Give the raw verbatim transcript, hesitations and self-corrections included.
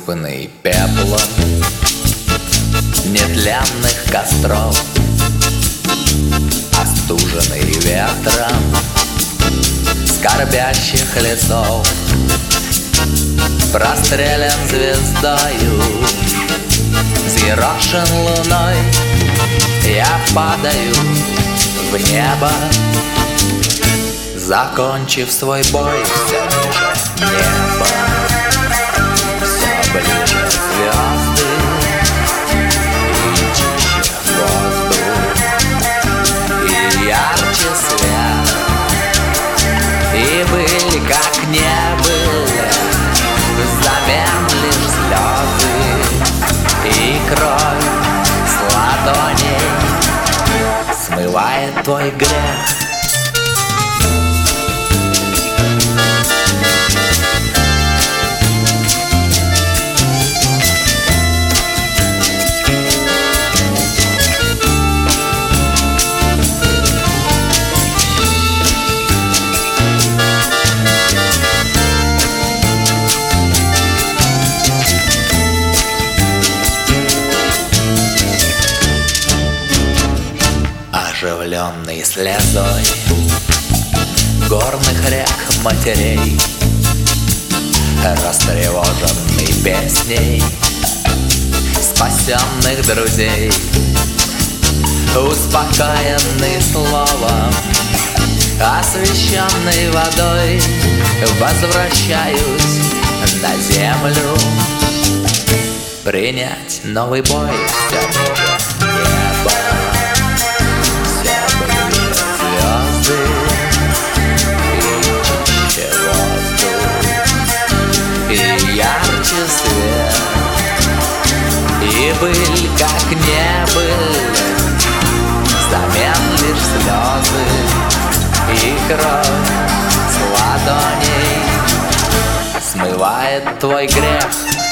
осыпанный пеплом нетленных костров, остуженный ветром скорбящих лесов, прострелен звездою, взъерошен луной, я падаю в небо, закончив свой бой все ниже неба. Все ближе звезды и чище воздух, и ярче свет, и были как не были, взамен лишь слезы и кровь с ладоней смывает твой грех. Оживленный слезой горных рек матерей, растревоженный песней спасенных друзей, успокоенный словом, освещенный водой, возвращаюсь на землю, принять новый бой все ниже неба. Свет, и быль как не быль, взамен лишь слезы и кровь с ладоней смывает твой грех.